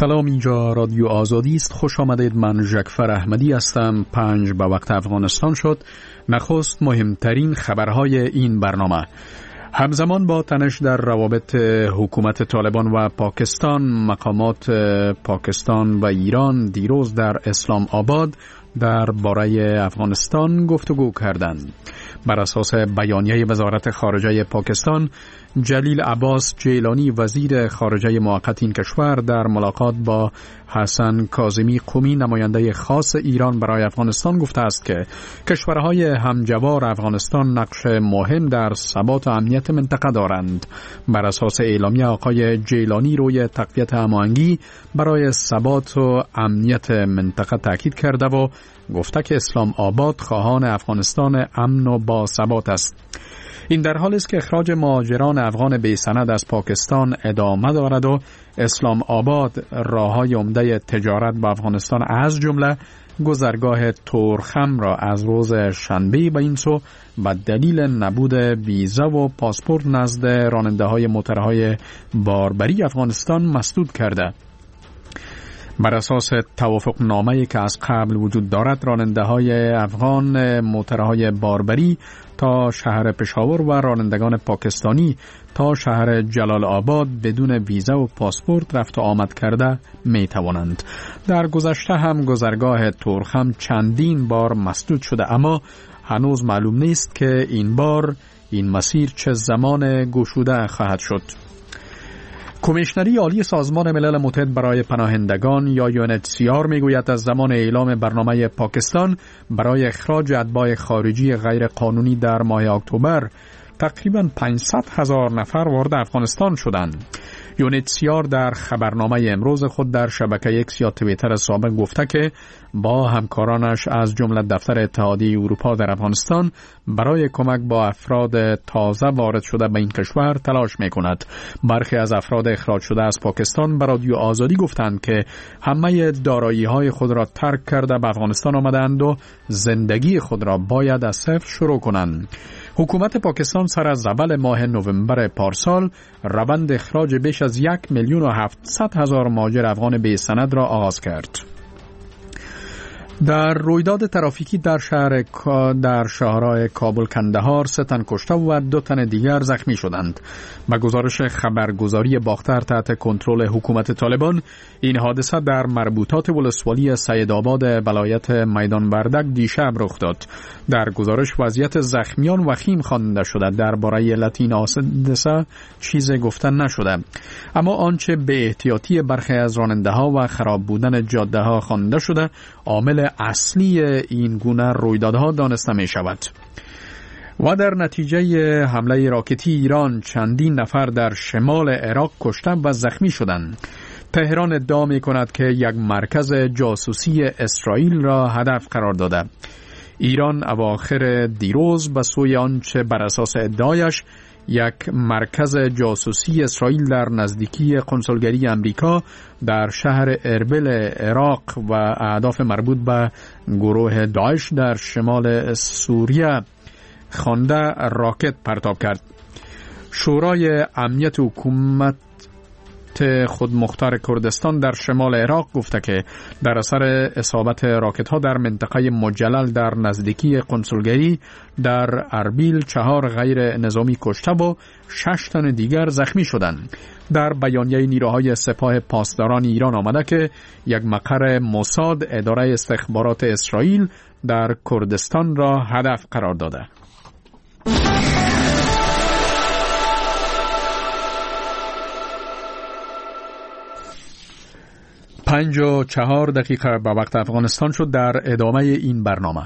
سلام، اینجا رادیو آزادی است. خوش آمدید. من ژکفر احمدی هستم. 5 به وقت افغانستان شد. نخست مهمترین خبرهای این برنامه. همزمان با تنش در روابط حکومت طالبان و پاکستان، مقامات پاکستان و ایران دیروز در اسلام آباد درباره افغانستان گفتگو کردند. بر اساس بیانیه وزارت خارجه پاکستان، جلیل عباس جیلانی وزیر خارجه موقت این کشور در ملاقات با حسن کاظمی قمی نماینده خاص ایران برای افغانستان گفته است که کشورهای همجوار افغانستان نقش مهم در ثبات و امنیت منطقه دارند. بر اساس اعلامیه آقای جیلانی روی تقویت هماهنگی برای ثبات و امنیت منطقه تاکید کرده و گفته که اسلام آباد خواهان افغانستان امن و با ثبات است. این در حالی است که اخراج مهاجران افغان بی سند از پاکستان ادامه دارد و اسلام آباد راههای عمده تجارت با افغانستان از جمله گذرگاه تورخم را از روز شنبه به این سو به دلیل نبود ویزا و پاسپورت نزد راننده‌های موترهای باربری افغانستان مسدود کرده. بر اساس توافق نامه‌ای که از قبل وجود دارد، راننده‌های افغان موترهای باربری تا شهر پشاور و رانندگان پاکستانی تا شهر جلال آباد بدون ویزا و پاسپورت رفت و آمد کرده می توانند. در گذشته هم گذرگاه تورخم چندین بار مسدود شده، اما هنوز معلوم نیست که این بار این مسیر چه زمان گشوده خواهد شد. کمیشنری عالی سازمان ملل متحد برای پناهندگان یا UNHCR میگوید از زمان اعلام برنامه پاکستان برای اخراج اتباع خارجی غیر قانونی در ماه اکتبر تقریباً 500,000 نفر وارد افغانستان شدند. UNHCR در خبرنامه امروز خود در شبکه اکس یا توییتر سابق گفته که با همکارانش از جمله دفتر اتحادیه اروپا در افغانستان برای کمک با افراد تازه وارد شده به این کشور تلاش می‌کند. برخی از افراد اخراج شده از پاکستان به رادیو آزادی گفتند که همه دارایی‌های خود را ترک کرده به افغانستان آمدند و زندگی خود را باید از صفر شروع کنند. حکومت پاکستان سر از اول ماه نوامبر پارسال روند اخراج بیش از 1,700,000 مهاجر افغان بی سند را آغاز کرد. در رویداد ترافیکی در شهرهای کابل کندهار 3 تن کشته و 2 تن دیگر زخمی شدند. به گزارش خبرگزاری باختر تحت کنترل حکومت طالبان، این حادثه در مربوطات ولسوالی سیدآباد ولایت میدان وردک دیشب رخ داد. در گزارش وضعیت زخمیان وخیم خوانده شده. درباره علت این حادثه چیزی گفته نشده، اما آنچه به احتیاطی برخی از راننده‌ها و خراب بودن جاده‌ها خوانده شده عامل اصلی این گونه رویدادها دانسته می شود. و در نتیجه حمله راکتی ایران چندین نفر در شمال عراق کشته و زخمی شدند. تهران ادعا می کند که یک مرکز جاسوسی اسرائیل را هدف قرار داده. ایران اواخر دیروز به سوی آنچه بر اساس ادعایش یک مرکز جاسوسی اسرائیل در نزدیکی قنصلگری امریکا در شهر اربیل عراق و اهداف مربوط به گروه داعش در شمال سوریه خوانده راکت پرتاب کرد. شورای امنیت حکومت خودمختار کردستان در شمال عراق گفته که در اثر اصابت راکت ها در منطقه مجلل در نزدیکی قنصلگری در اربیل 4 غیر نظامی کشته و 6 تن دیگر زخمی شدند. در بیانیه نیروهای سپاه پاسداران ایران آمده که یک مقر موساد اداره استخبارات اسرائیل در کردستان را هدف قرار داده. 5:04 به وقت افغانستان شد. در ادامه این برنامه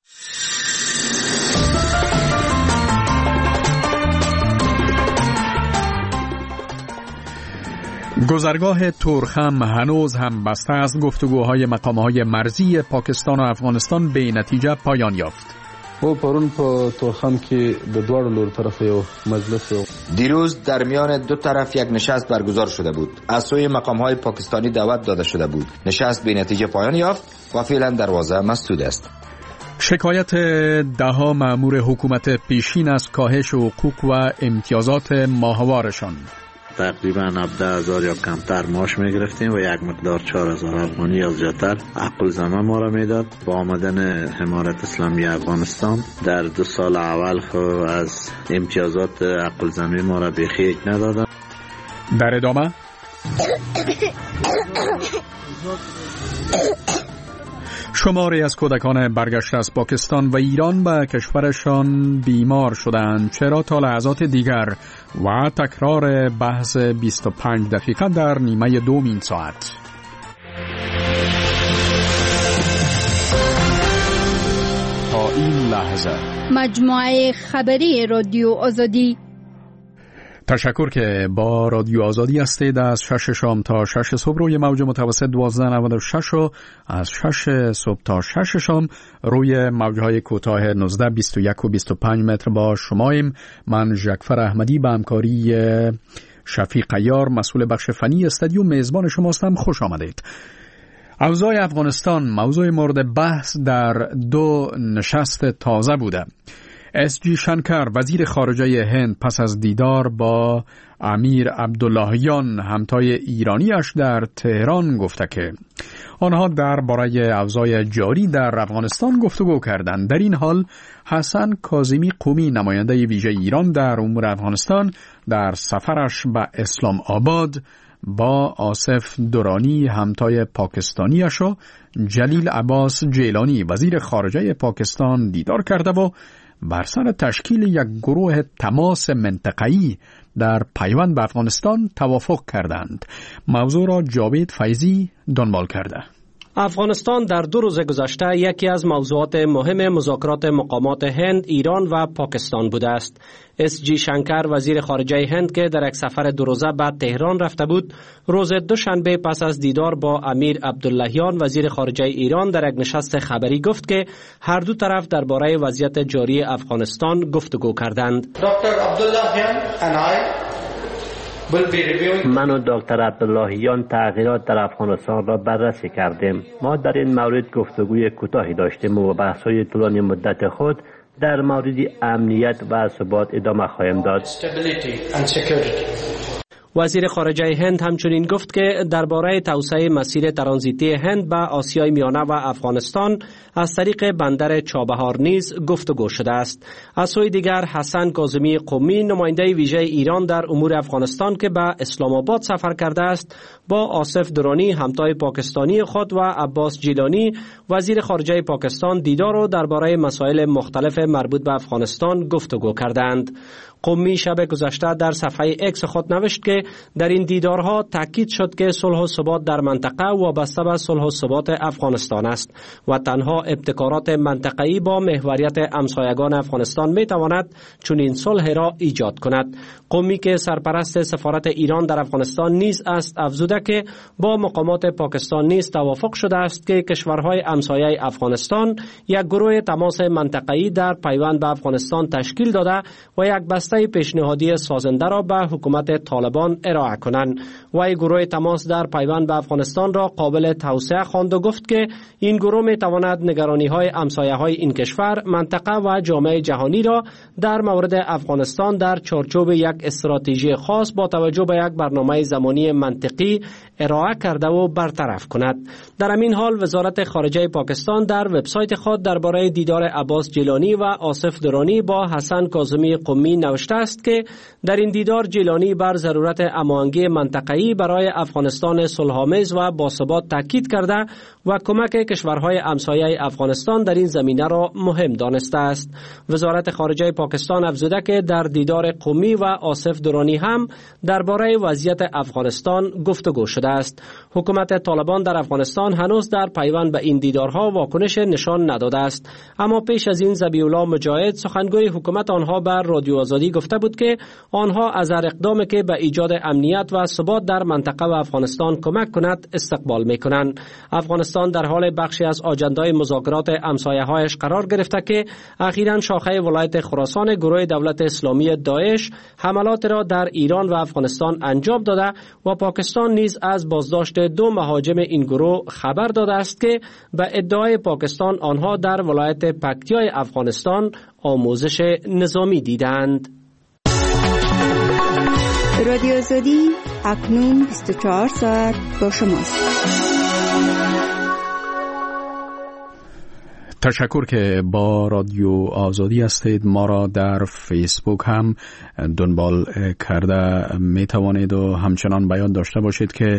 گذرگاه تورخم هنوز هم بسته است. گفتگوهای مقام‌های مرزی پاکستان و افغانستان به نتیجه پایان یافت. او پرون په تورخم کې د دواړو لور طرف یو مجلس دیروز در میان دو طرف یک نشست برگزار شده بود. از سوی مقام‌های پاکستانی دعوت داده شده بود. نشست به نتیجه پایان یافت و فعلا دروازه مسدود است. شکایت ده‌ها مأمور حکومت پیشین از کاهش حقوق و امتیازات ماهوارشان. تقریبا 17,000 یا کمتر معاش میگرفتیم و یک مقدار 4,000 افغانی یا زیادتر عقل زمه ما را میداد. با آمدن امارت اسلامی افغانستان در 2 سال اول از امتیازات عقل زمه ما را بیخی ندادن. در ادامه شماری از کودکان برگشته از پاکستان و ایران به کشورشان بیمار شدند. چرا؟ تا لحظات دیگر و تکرار بحث 25 دقیقه در نیمه دوم این ساعت. تا این لحظه مجموعه خبری رادیو آزادی. تشکر که با رادیو آزادی هستید. از 6 شام تا 6 صبح روی موج متوسط 1296 و از 6 صبح تا 6 شام روی موجهای کوتاه 19، 21 و 25 متر با شماییم. من جعفر احمدی به همکاری شفیق عیار مسئول بخش فنی استودیو میزبان شما هستم. خوش آمدید. اوضاع افغانستان موضوع مورد بحث در 2 نشست تازه بوده. اس.جی. شنکر وزیر خارجه هند پس از دیدار با امیر عبداللهیان همتای ایرانیش در تهران گفته که آنها درباره اوضاع جاری در افغانستان گفتگو کردند. در این حال حسن کاظمی قمی نماینده ویژه ایران در امور افغانستان در سفرش به اسلام آباد با آصف درانی همتای پاکستانیش و جلیل عباس جیلانی وزیر خارجه پاکستان دیدار کرده و بر سر تشکیل یک گروه تماس منطقه‌ای در پیوند به افغانستان توافق کردند. موضوع را جاوید فیضی دنبال کرده. افغانستان در 2 روز گذشته یکی از موضوعات مهم مذاکرات مقامات هند، ایران و پاکستان بوده است. اس.جی. شنکر وزیر خارجه هند که در یک سفر 2 روزه به تهران رفته بود، روز دوشنبه پس از دیدار با امیر عبداللهیان وزیر خارجه ایران در یک نشست خبری گفت که هر دو طرف درباره وضعیت جاری افغانستان گفتگو کردند. دکتر عبداللهیان من و دکتر عبداللهیان تغییرات در افغانستان را بررسی کردیم. ما در این مورد گفتگوی کوتاهی داشتیم و بحث‌های طولانی مدت خود در مورد امنیت و ثبات ادامه خواهیم داد. وزیر خارجه هند همچنین گفت که درباره توسعه مسیر ترانزیتی هند به آسیای میانه و افغانستان از طریق بندر چابهار نیز گفتگو شده است. از سوی دیگر حسن کاظمی قمی نماینده ویژه ایران در امور افغانستان که به اسلام آباد سفر کرده است با آصف درانی همتای پاکستانی خود و عباس جیلانی وزیر خارجه پاکستان دیدار و درباره مسائل مختلف مربوط به افغانستان گفتگو کردند. قمی شب گذشته در صفحه اکس خود نوشت که در این دیدارها تاکید شد که صلح و ثبات در منطقه وابسته به صلح و ثبات افغانستان است و تنها ابتکارات منطقه‌ای با محوریت همسایگان افغانستان میتواند چنین صلح را ایجاد کند. قمی که سرپرست سفارت ایران در افغانستان نیز است افزوده که با مقامات پاکستان نیز توافق شده است که کشورهای همسایه افغانستان یک گروه تماس منطقه‌ای در پیوند به افغانستان تشکیل داده و یک بسته پیشنهادی سازنده را به حکومت طالبان ارائه کنند. و این گروه تماس در پیوند به افغانستان را قابل توسعه خواند و گفت که این گروه می تواند نگرانی‌های همسایه‌های این کشور، منطقه و جامعه جهانی را در مورد افغانستان در چارچوب یک استراتژی خاص با توجه به یک برنامه زمانی منطقی ارائه کرده و برطرف کند. در همین حال وزارت خارجه پاکستان در وبسایت خود درباره دیدار عباس جیلانی و آصف درانی با حسن کاظمی قمی نوشته است که در این دیدار جیلانی بر ضرورت هماهنگی منطقه‌ای برای افغانستان صلح‌آمیز و باثبات تاکید کرده و کمک کشورهای همسایه افغانستان در این زمینه را مهم دانسته است. وزارت خارجه پاکستان افزوده که در دیدار قمی و آصف درانی هم درباره وضعیت افغانستان گفتگو شده است. حکومت طالبان در افغانستان هنوز در پیوند به این دیدارها واکنش نشان نداده است، اما پیش از این ذبیح الله مجاهد سخنگوی حکومت آنها بر رادیو آزادی گفته بود که آنها از هر اقدامی که به ایجاد امنیت و ثبات در منطقه و افغانستان کمک کند استقبال می‌کنند. افغانستان در حال بخشی از آجندای مذاکرات همسایه‌هایش قرار گرفته که اخیراً شاخه ولایت خراسان گروه دولت اسلامی داعش حملات را در ایران و افغانستان انجام داده و پاکستان نیز از بازداشت 2 مهاجم این گروه خبر داده است که به ادعای پاکستان آنها در ولایت پکتیای افغانستان آموزش نظامی دیدند. رادیو آزادی اکنون 24 ساعت با شماست. تشکر که با رادیو آزادی هستید. ما را در فیسبوک هم دنبال کرده می توانید و همچنان بیان داشته باشید که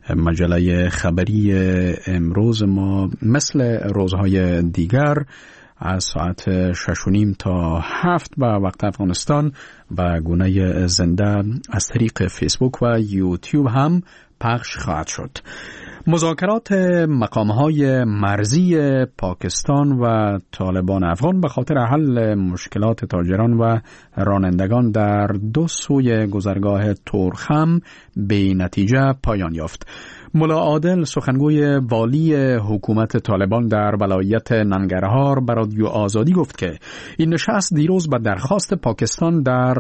مجله خبری امروز ما مثل روزهای دیگر از ساعت 6:30 تا 7 به وقت افغانستان به گونه زنده از طریق فیسبوک و یوتیوب هم پخش خواهد شد. مذاکرات مقام‌های مرزی پاکستان و طالبان افغان به خاطر حل مشکلات تاجران و رانندگان در دو سوی گذرگاه تورخم به نتیجه پایان یافت. ملا عادل سخنگوی والی حکومت طالبان در ولایت ننگرهار به رادیو آزادی گفت که این نشست دیروز به درخواست پاکستان در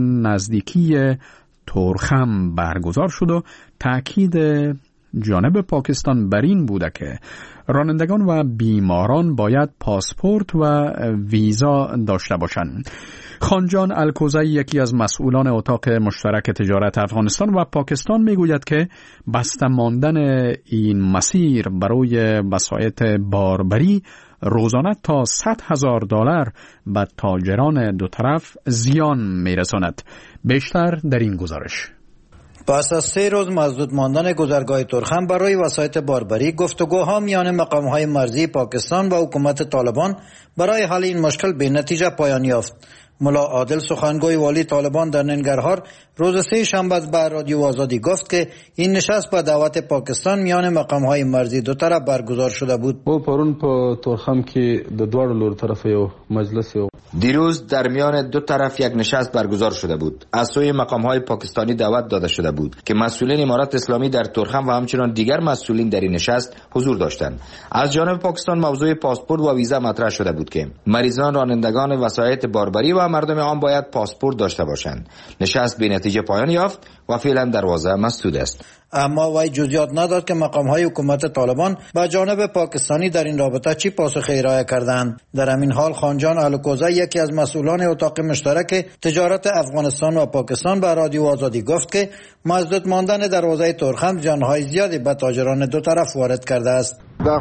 نزدیکی تورخم برگزار شد و تأکید جانب پاکستان بر این بوده که رانندگان و بیماران باید پاسپورت و ویزا داشته باشند. خانجان الکوزی یکی از مسئولان اتاق مشترک تجارت افغانستان و پاکستان میگوید که بسته ماندن این مسیر برای وسایط باربری روزانه تا $100,000 به تاجران دو طرف زیان میرساند. بیشتر در این گزارش. پس از 3 روز مسدود ماندن گذرگاه تورخم برای وسایط باربری، گفتگوها میان مقام‌های مرزی پاکستان و حکومت طالبان برای حل این مشکل به نتیجه پایان یافت. ملا عادل سخنگوی والی طالبان در ننگرهار روز 3 شنبه به رادیو آزادی گفت که این نشست به دعوت پاکستان میان مقام‌های مرزی دو طرف برگزار شده بود. او پرون په تورخم کې د دواړو لور طرف یو مجلس دیروز در میان دو طرف یک نشست برگزار شده بود. از سوی مقام‌های پاکستانی دعوت داده شده بود که مسئولین امارات اسلامی در تورخم و همچنین دیگر مسئولین در این نشست حضور داشتند. از جانب پاکستان موضوع پاسپورت و ویزا مطرح شده بود که مریضان، رانندگان وسایط باربری و مردم عام باید پاسپورت داشته باشند. نشست به نتیجه پایان یافت و فعلا دروازه مسدود است. اما وی جزئیات نداد که مقام‌های حکومت طالبان با جانب پاکستانی در این رابطه چی پاسخی ارائه کردند. در همین حال خانجان الکوزی یکی از مسئولان اتاق مشترک تجارت افغانستان و پاکستان به رادیو آزادی گفت که مسدود ماندن دروازه تورخم جانهای زیادی به تاجران دو طرف وارد کرده است.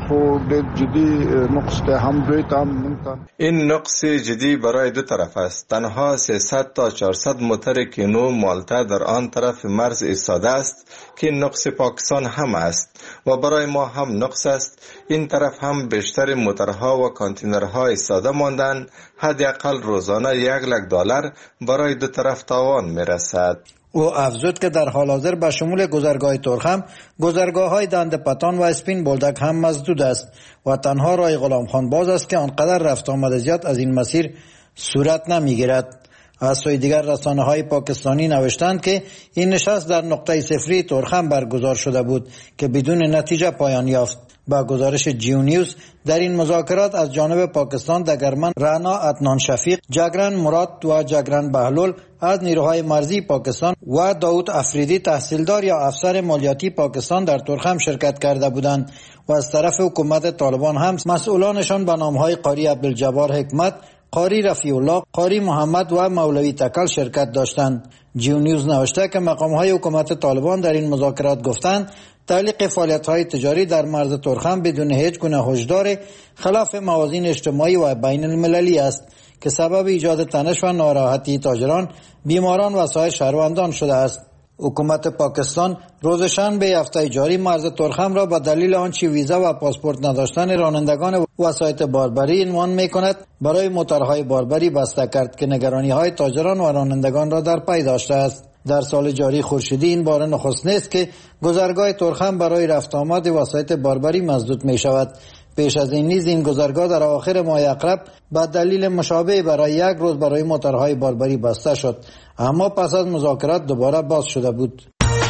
این نقص جدی برای دو طرف است. تنها 300 تا 400 موتر کینو مالته در آن طرف مرز ایستاده است که نقص پاکستان هم است و برای ما هم نقص است. این طرف هم بیشتر موترها و کانتینرها ایستاده ماندن. حداقل روزانه $100,000 برای دو طرف تاوان میرسد. او افزود که در حال حاضر به شمول گذرگاه تورخم، گذرگاه‌های دند پتان و اسپین بولدک هم مسدود است و تنها راه غلام خان باز است که آنقدر رفت آمد زیاد از این مسیر صورت نمیگیرد. از سوی دیگر رسانه‌های پاکستانی نوشتند که این نشست در نقطه صفری تورخم برگزار شده بود که بدون نتیجه پایان یافت. با گزارش جیو نیوز در این مذاکرات از جانب پاکستان دگرمن رانا عدنان شفیق، جگرن مراد و جگرن بهلول از نیروهای مرزی پاکستان و داود افریدی تحصیلدار یا افسر مالیاتی پاکستان در تورخم شرکت کرده بودند و از طرف حکومت طالبان هم مسئولانشان به نامهای قاری عبدالجبار حکمت، قاری رفیع الله، قاری محمد و مولوی تکل شرکت داشتند. جیو نیوز نوشته که مقام‌های حکومت طالبان در این مذاکرات گفتند تعلیق فعالیت‌های تجاری در مرز تورخم بدون هیچ گونه هشدار خلاف موازین اجتماعی و بین المللی است که سبب ایجاد تنش و ناراحتی تاجران، بیماران و سایر شهروندان شده است. حکومت پاکستان روز شنبه هفته جاری مرز تورخم را به دلیل آنچه ویزا و پاسپورت نداشتن رانندگان وسایط باربری عنوان می‌کند برای موترهای باربری بسته کرد که نگرانی‌های تاجران و رانندگان را در پی داشته است. در سال جاری خورشیدی این بار نخست نیست که گذرگاه تورخم برای رفت آمد وسایط باربری مسدود می شود. پیش از این نیز این گذرگاه در آخر ماه اقرب به دلیل مشابه برای 1 روز برای موترهای باربری بسته شد، اما پس از مذاکرات دوباره باز شده بود.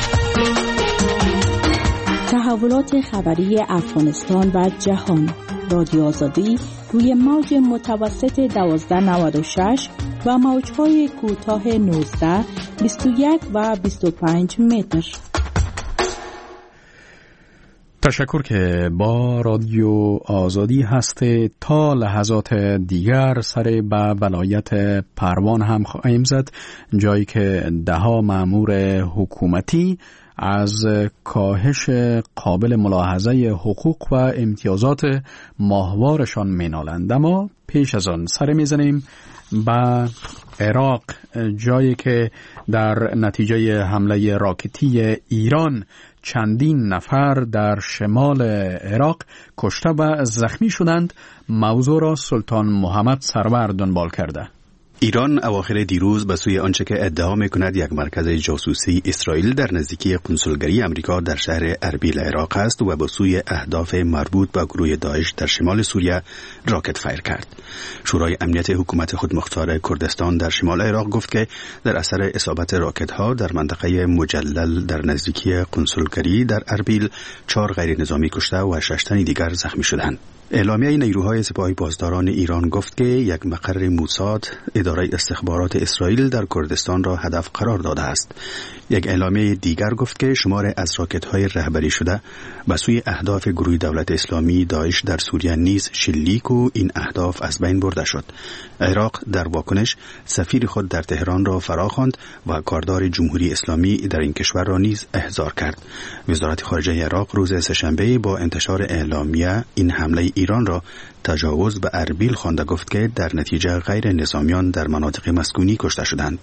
تحولات خبری افغانستان و جهان. رادیو آزادی روی موج متوسط 1296 و موج‌های کوتاه 19، 21 و 25 متر. تشکر که با رادیو آزادی هسته. تا لحظات دیگر سر به ولایت پروان هم خواهیم زد، جایی که 10 مأمور حکومتی از کاهش قابل ملاحظه حقوق و امتیازات ماهوارشان مینالند. اما پیش از آن سر میزنیم به عراق، جایی که در نتیجه حمله راکتی ایران چندین نفر در شمال عراق کشته و زخمی شدند. موضوع را سلطان محمد سرور دنبال کرده. ایران اواخر دیروز به سوی آنچه که ادعا می‌کند یک مرکز جاسوسی اسرائیل در نزدیکی کنسولگری امریکا در شهر اربیل عراق است و به سوی اهداف مربوط به گروه داعش در شمال سوریه راکت فایر کرد. شورای امنیت حکومت خودمختار کردستان در شمال عراق گفت که در اثر اصابت راکت‌ها در منطقه مجلل در نزدیکی کنسولگری در اربیل 4 غیر نظامی کشته و 6 تن دیگر زخمی شدند. اعلامیه نیروهای سپاه پاسداران ایران گفت که یک مقر موساد اداره استخبارات اسرائیل در کردستان را هدف قرار داده است. یک اعلامیه دیگر گفت که شمار از راکت‌های رهبری شده به سوی اهداف گروه دولت اسلامی داعش در سوریه نیز شلیک و این اهداف از بین برده شد. عراق در واکنش سفیر خود در تهران را فراخواند و کاردار جمهوری اسلامی در این کشور را نیز احضار کرد. وزارت خارجه عراق روز سه‌شنبه با انتشار اعلامیه این حمله ایران را تجاوز به اربیل خوانده گفت که در نتیجه غیر نظامیان در مناطق مسکونی کشته شدند.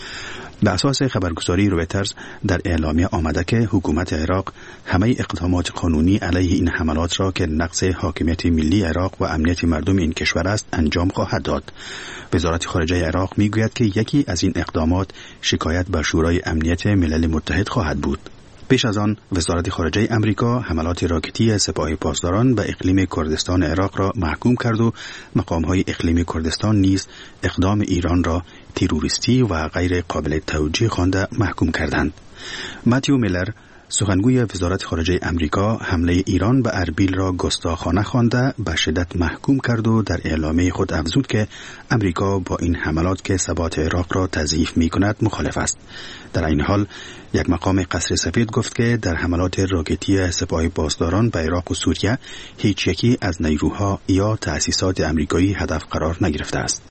به اساس خبرگزاری رویترز در اعلامیه آمده که حکومت عراق همه اقدامات قانونی علیه این حملات را که نقض حاکمیت ملی عراق و امنیت مردم این کشور است انجام خواهد داد. وزارت خارجه عراق میگوید که یکی از این اقدامات شکایت به شورای امنیت ملل متحد خواهد بود. پیش از آن وزارت خارجه امریکا حملات راکتی سپاه پاسداران به اقلیم کردستان عراق را محکوم کرد و مقام‌های اقلیمی کردستان نیز اقدام ایران را تروریستی و غیر قابل توجیه خوانده محکوم کردند. متیو میلر سخنگوی وزارت خارجه امریکا حمله ایران به اربیل را گستاخانه خوانده به شدت محکوم کرد و در اعلامیه خود افزود که امریکا با این حملات که ثبات عراق را تضعیف می‌کند مخالف است. در این حال یک مقام قصر سفید گفت که در حملات راکتی سپاه پاسداران به عراق و سوریه هیچ یکی از نیروها یا تأسیسات امریکایی هدف قرار نگرفته است.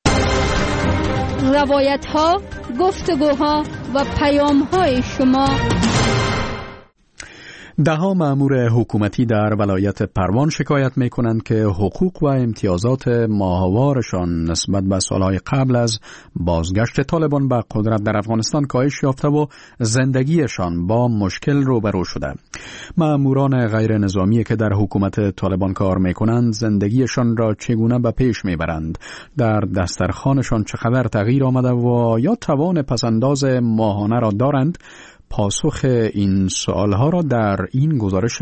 روایت‌ها، گفتگوها و پیام‌های شما. 10 مأمور حکومتی در ولایت پروان شکایت می‌کنند که حقوق و امتیازات ماهوارشان نسبت به سالهای قبل از بازگشت طالبان به قدرت در افغانستان کاهش یافته و زندگیشان با مشکل روبرو شده. مأموران غیر نظامی که در حکومت طالبان کار می‌کنند زندگیشان را چگونه به پیش می‌برند؟ در دسترخوانشان چقدر تغییر آمده و یا توان پسنداز ماهانه را دارند؟ پاسخ این سوالها را در این گزارش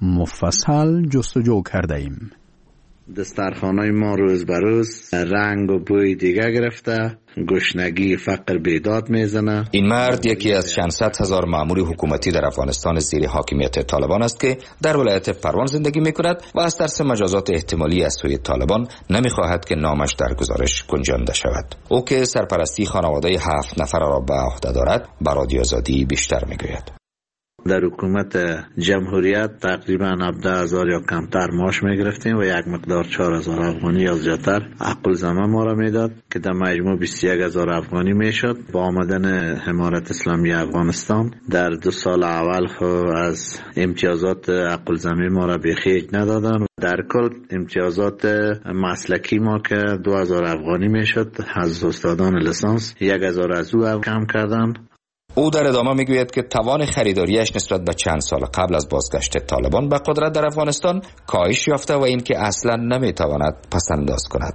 مفصل جستجو کرده ایم. دسترخوانای ما روز به روز رنگ و بوی دیگه گرفته، گشنگی فقر بیداد میزنه. این مرد یکی از چند صد هزار مأمور حکومتی در افغانستان زیر حاکمیت طالبان است که در ولایت پروان زندگی میکند و از ترس مجازات احتمالی از سوی طالبان نمیخواهد که نامش در گزارش گنجانده شود. او که سرپرستی خانواده 7 نفر را به عهده دارد به رادیو آزادی بیشتر میگوید. در حکومت جمهوریت تقریبا 17,000 یا کمتر معاش میگرفتیم و یک مقدار 4,000 افغانی یا زیادتر عقل زمان ما را میداد که در مجموع 21,000 افغانی میشد. با آمدن حمایت اسلامی افغانستان در 2 سال اول از امتیازات عقل زمین ما را بخیج ندادن. در کل امتیازات مسلکی ما که 2,000 افغانی میشد از استادان لیسانس 1,000 از او کم کردن. او در ادامه میگوید که توان خریداریش نسبت به چند سال قبل از بازگشت طالبان به قدرت در افغانستان کاهش یافته و اینکه اصلا نمیتواند پسنداز کند.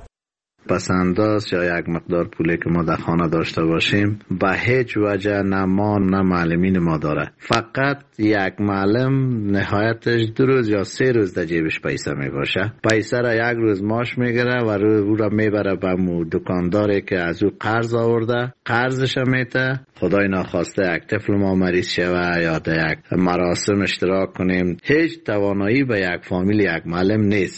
پسنداز یا یک مقدار پولی که ما در خانه داشته باشیم به هیچ وجه نه ما نه معلمین ما داره. فقط یک معلم نهایتش 2 روز یا 3 روز در جیبش پیسه می باشه. پیسه را 1 روز ماش میگیره و او را میبره به دکانداری که از او قرض آورده، قرضش میته. خدای ناخواسته یک طفل ما مریض شوه یا در یک مراسم اشتراک کنیم، هیچ توانایی به یک فامیل یک معلم نیست.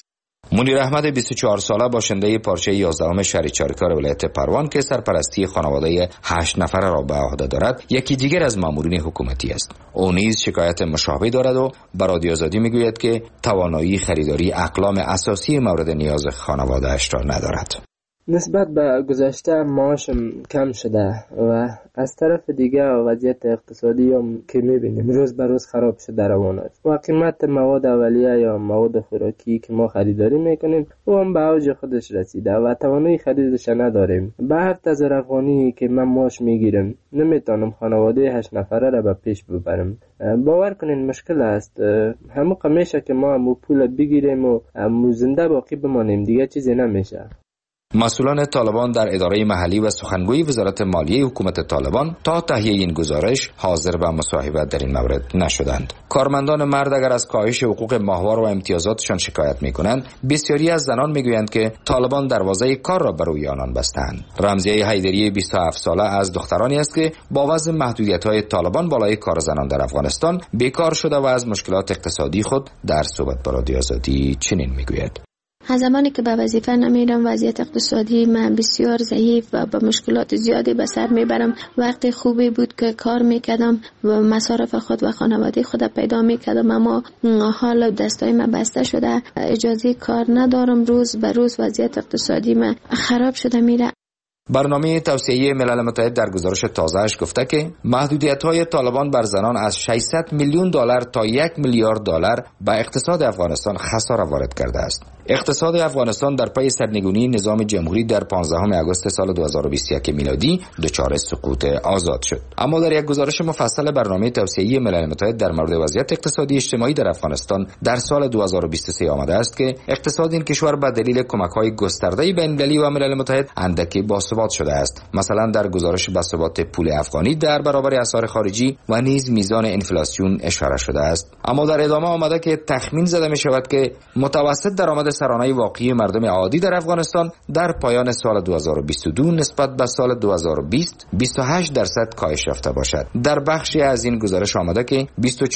منیر احمد 24 ساله باشنده پارچه 11 شهر چاریکار ولایت پروان که سرپرستی خانواده 8 نفره را به عهده دارد، یکی دیگر از مامورین حکومتی است. او نیز شکایت مشابه دارد و به رادیو آزادی میگوید که توانایی خریداری اقلام اساسی مورد نیاز خانواده اش را ندارد. نسبت به گذشته معاشم کم شده و از طرف دیگه وضعیت اقتصادی هم که میبینیم روز به روز خراب شده روان است و قیمت مواد اولیه یا مواد خوراکی که ما خریداری میکنیم او هم به اوج خودش رسیده و توانایی خریدش نداریم. به 7000 افغانی که من معاش میگیرم نمیتونم خانواده 8 نفره را به پیش ببرم. باور کنین مشکل است. همون میشه که ما هم پول بگیریم و زنده باقی بمانیم، دیگه چیزی نمیشه. مسئولان طالبان در اداره محلی و سخنگوی وزارت مالیه حکومت طالبان تا تهیه این گزارش حاضر به مصاحبه در این مورد نشدند. کارمندان مرد اگر از کاهش حقوق ماهوار و امتیازاتشان شکایت میکنند، بسیاری از زنان میگویند که طالبان دروازه کار را بر روی آنان بستند. رمزیه حیدری 27 ساله از دخترانی است که با وضع محدودیت‌های طالبان بالای کار زنان در افغانستان بیکار شده و از مشکلات اقتصادی خود در صحبت با رادیو آزادی چنین میگوید: از زمانی که به وظیفه نمیرم وضعیت اقتصادی من بسیار ضعیف و با مشکلات زیادی به سر میبرم. وقتی خوبی بود که کار میکردم و مصارف خود و خانواده خود پیدا میکردم، اما حال دستای من بسته شده، اجازه کار ندارم. روز به روز وضعیت اقتصادی من خراب شده میره. برنامه توسعه ملل متحد در گزارش تازه‌اش گفته که محدودیت‌های طالبان بر زنان از 600 میلیون دلار تا 1 میلیارد دلار به اقتصاد افغانستان خساره وارد کرده است. اقتصاد افغانستان در پی سرنگونی نظام جمهوری در 15 آگوست سال 2021 میلادی دچار سقوط آزاد شد. اما در یک گزارش مفصل برنامه توسعه ملل متحد در مورد وضعیت اقتصادی اجتماعی در افغانستان در سال 2023 آمده است که اقتصاد این کشور به دلیل کمک‌های گسترده بین‌المللی و ملل متحد اندکی باثبات شده است. مثلا در گزارش باثبات پول افغانی در برابر اسعار خارجی و نیز میزان انفلاسیون اشاره شده است. اما در ادامه آمده که تخمین زده می شود که متوسط درآمد سرانه واقعی مردم عادی در افغانستان در پایان سال 2022 نسبت به سال 2020 28% کاهش یافته باشد. در بخشی از این گزارش آمده که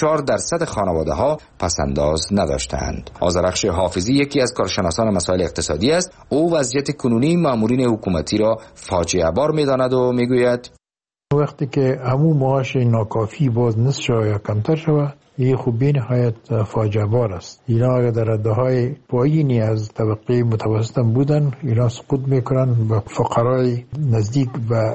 24% خانواده ها پسنداز نداشتند. آذرخش حافظی یکی از کارشناسان مسائل اقتصادی است. او وضعیت کنونی مامورین حکومتی را فاجعه بار می‌داند و میگوید: وقتی که همون معاش ناکافی باز نصف شود یا کمتر شود، این خوبی نهایت فاجعه بار است. اینا اگر در رده‌های پایینی از طبقه متوسط بودن، اینا سقوط میکنن به فقرای نزدیک به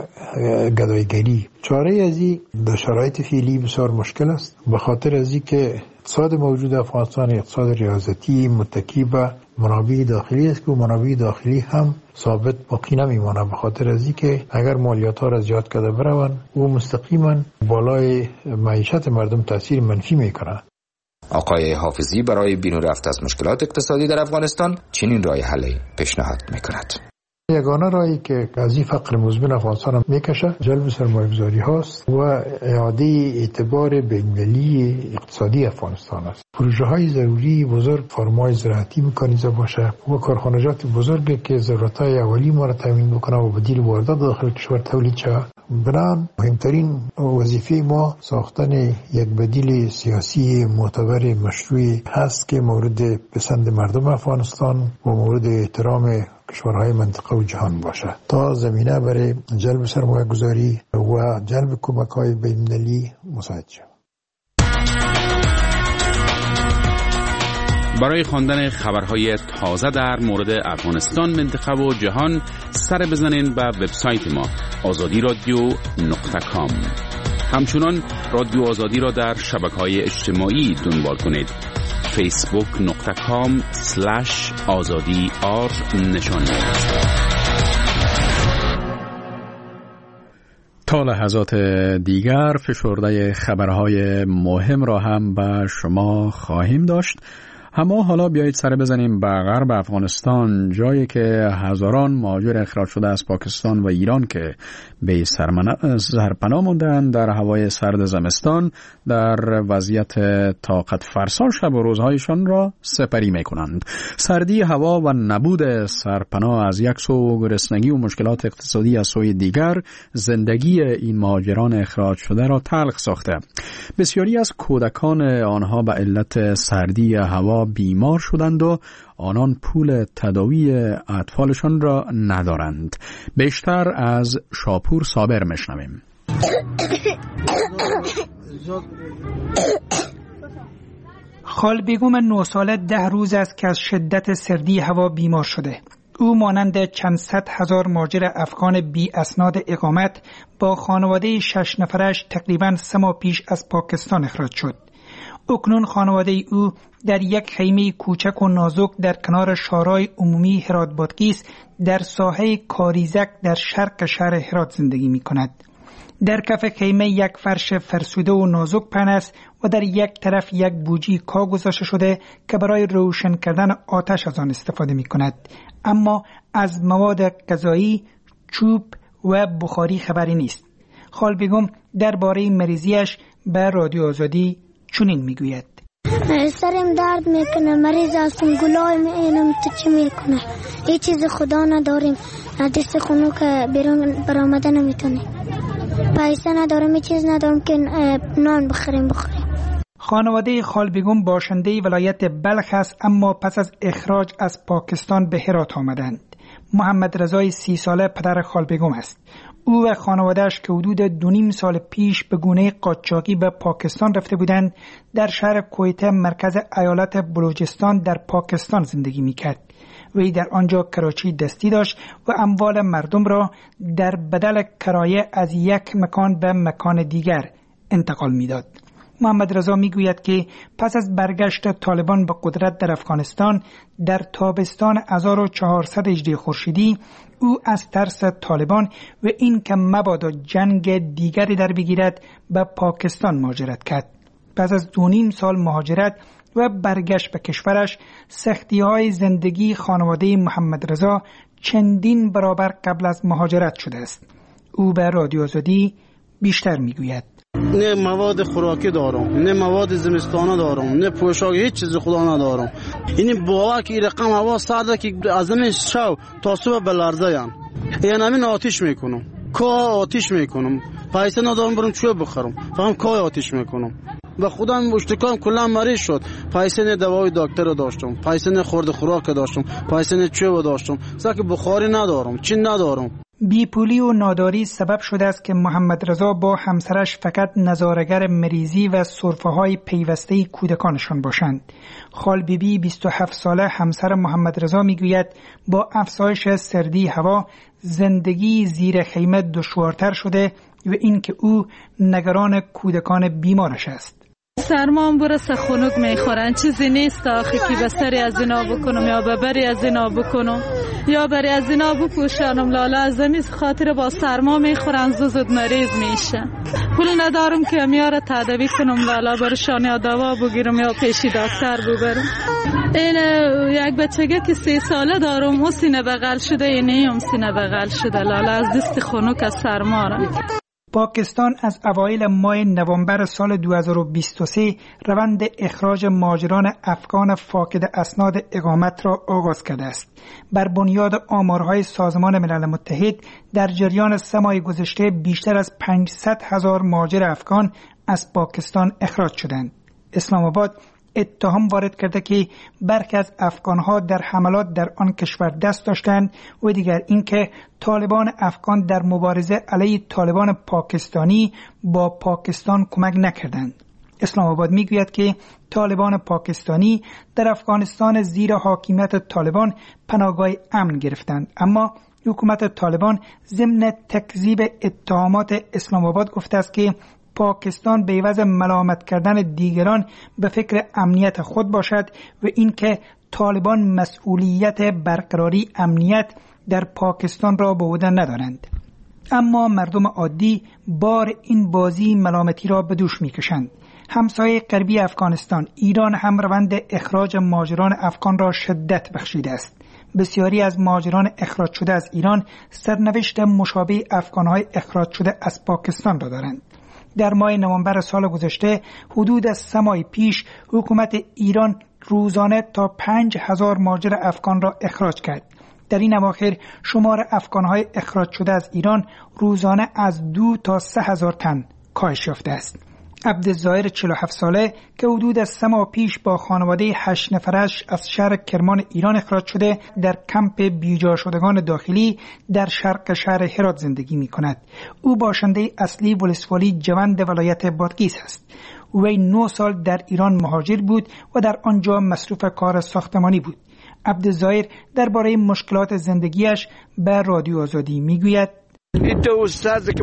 گدایگری. چاره از این در شرایط فعلی بسیار مشکل است، به خاطر از این که اقتصاد موجود افغانستان اقتصاد ریاضتی متکی به منابع داخلی است که منابع داخلی هم ثابت باقی نمیمانه، به خاطر از اینکه اگر مالیات ها را زیاد کرده بروند او مستقیما بالای معیشت مردم تاثیر منفی میکنه. آقای حافظی برای بیرون رفت از مشکلات اقتصادی در افغانستان چنین راه حلی پیشنهاد میکند: یگانه راهی که از این فقر مزمن افغانستان میکشه جلب سرمایه‌گذاری هاست و اعاده اعتبار بین‌المللی اقتصادی افغانستان است. پروژه های ضروری بزرگ، فرمای زراعتی مکانیزه باشه و کارخانجات بزرگی که ضرورت های اولی ما را تامین بکنه و بدیل واردات داخل کشور تولید شود. بنابراین مهمترین وظیفه ما ساختن یک بدیل سیاسی معتبر مشروع هست که مورد پسند مردم افغانستان و مورد احترام کشورهای منطقه و جهان باشه تا زمینه برای جلب سرمایه گذاری و جلب کمک‌های بین‌المللی مساعد شود. برای خواندن خبرهای تازه در مورد افغانستان، منطقه و جهان سر بزنین به وبسایت ما azadiradio.com. همچنان رادیو آزادی را در شبکه‌های اجتماعی دنبال کنید. facebook.com/azadi_r تا لحظات دیگر فشرده خبرهای مهم را هم به شما خواهیم داشت. اما حالا بیایید سر بزنیم به غرب افغانستان، جایی که هزاران مهاجر اخراج شده از پاکستان و ایران که به سرپناه ماندند در هوای سرد زمستان در وضعیت طاقت فرسا شب و روزهایشان را سپری می کنند. سردی هوا و نبود سرپناه از یک سو، گرسنگی و مشکلات اقتصادی از سوی دیگر زندگی این مهاجران اخراج شده را تلخ ساخته. بسیاری از کودکان آنها به علت سردی هوا بیمار شدند و آنان پول تداوی اطفالشان را ندارند. بیشتر از شاپور صابر میشنویم. خال بیگم 9 ساله 10 روز است که از شدت سردی هوا بیمار شده. او مانند چند صد هزار مهاجر افغان بی اسناد اقامت با خانواده 6 نفرش تقریباً 3 ماه پیش از پاکستان اخراج شد. اکنون خانواده او در یک خیمه کوچک و نازک در کنار شارع عمومی هرات بادغیس در ساحه کاریزک در شرق شهر هرات زندگی می کند. در کف خیمه یک فرش فرسوده و نازک پهن است و در یک طرف یک بوجی کاه گذاشته شده که برای روشن کردن آتش از آن استفاده می کند. اما از مواد غذایی، چوب و بخاری خبری نیست. خال بیگم درباره مریضیش به رادیو آزادی چنین میگوید: سرم درد میکنه، مریض هستم، گلای می‌اینم، تو چی میکنه؟ هیچ چیز خدا نداریم، دست خونو که بیرون برآمده نمیتونیم، پیسه ندارم، هیچ چیز ندارم که نان بخوریم. خانواده خال بیگم باشنده ولایت بلخ است، اما پس از اخراج از پاکستان به هرات آمدند. محمد رضای 30 ساله پدر خال بیگم است. او و خانواده‌اش که حدود 2.5 سال پیش به گونه قاچاقی به پاکستان رفته بودند، در شهر کویته مرکز ایالت بلوچستان در پاکستان زندگی می‌کرد. وی در آنجا کراچی دستی داشت و اموال مردم را در بدل کرایه از یک مکان به مکان دیگر انتقال می‌داد. محمد رضا میگوید که پس از برگشت طالبان به قدرت در افغانستان در تابستان 1400 هجری خورشیدی او از ترس طالبان و این که مبادا جنگ دیگری در بگیرد به پاکستان مهاجرت کرد. پس از 2.5 سال مهاجرت و برگشت به کشورش، سختی‌های زندگی خانواده محمد رضا چندین برابر قبل از مهاجرت شده است. او به رادیو آزادی بیشتر میگوید: نه مواد خوراکی دارم، نه مواد زمستانه دارم، نه پوشاک، هیچ چیز خدا ندارم. یعنی باور که رقم هوا سرده که از این شب تا صبح بلرزه یعنی همین آتیش میکنم، کاه آتیش میکنم، پیسه ندارم برم چوب بخرم، فقط کاه آتیش میکنم. و خودم اشتکام کلا مریض شد، پیسه نه دوای دکتر داشتم، پیسه نه خورد خوراک داشتم، پیسه نه چوب داشتم، ساک بخاری ندارم، چی ندارم. بیپولی و ناداری سبب شده است که محمد رضا با همسرش فقط نظاره‌گر مریضی و سرفه‌های پیوسته کودکانشان باشند. خال بیبی 27 ساله همسر محمد رضا میگوید با افزایش سردی هوا زندگی زیر خیمه دشوارتر شده و اینکه او نگران کودکان بیمارش است. سرمان برسه خنک میخورن، چیزی نیست آخه که بستری از اینا بکنم یا ببری از اینا بکنم یا بری از اینا بپوشانم. لالا از این خاطر با سرما میخورن، زود مریض میشه. پول ندارم که میاره تداوی کنم، لالا برشان یا دوا بگیرم یا پیشی دکتر ببرم. این یک بچگه که 3 ساله دارم، او سینه بغل شده، اینیم سینه بغل شده، لالا از دست خنک از سرما را. پاکستان از اوایل ماه نوامبر سال 2023 روند اخراج مهاجران افغان فاقد اسناد اقامت را آغاز کرده است. بر بنیاد آمارهای سازمان ملل متحد در جریان 3 ماه گذشته بیشتر از 500,000 مهاجر افغان از پاکستان اخراج شدند. اسلام آباد اتهام وارد کرده که برخی از افغانها در حملات در آن کشور دست داشتند و دیگر اینکه طالبان افغان در مبارزه علیه طالبان پاکستانی با پاکستان کمک نکردند. اسلام آباد میگوید که طالبان پاکستانی در افغانستان زیر حاکمیت طالبان پناهگاه امن گرفتند، اما حکومت طالبان ضمن تکذیب اتهامات اسلام آباد گفته است که پاکستان به عوض ملامت کردن دیگران به فکر امنیت خود باشد و اینکه طالبان مسئولیت برقراری امنیت در پاکستان را به عهده ندارند. اما مردم عادی بار این بازی ملامتی را به دوش میکشند. همسایه غربی افغانستان ایران هم روند اخراج مهاجران افغان را شدت بخشیده است. بسیاری از مهاجران اخراج شده از ایران سرنوشت مشابه افغانهای اخراج شده از پاکستان را دارند. در ماه نوامبر سال گذشته حدود از 3 ماه پیش حکومت ایران روزانه تا 5,000 مهاجر افغان را اخراج کرد. در این اواخر شمار افغانهای اخراج شده از ایران روزانه از 2 تا 3,000 تن کاهش یافته است. عبدالظاهر 47 ساله که حدود از 3 ماه پیش با خانواده 8 نفرش از شهر کرمان ایران اخراج شده در کمپ بیجا شدگان داخلی در شرق شهر هرات زندگی می کند. او باشنده اصلی ولسوالی جوند ولایت بادغیس است. وی 9 سال در ایران مهاجر بود و در آنجا مصروف کار ساختمانی بود. عبدالظاهر درباره مشکلات زندگیش به رادیو آزادی میگوید: این تو استاد که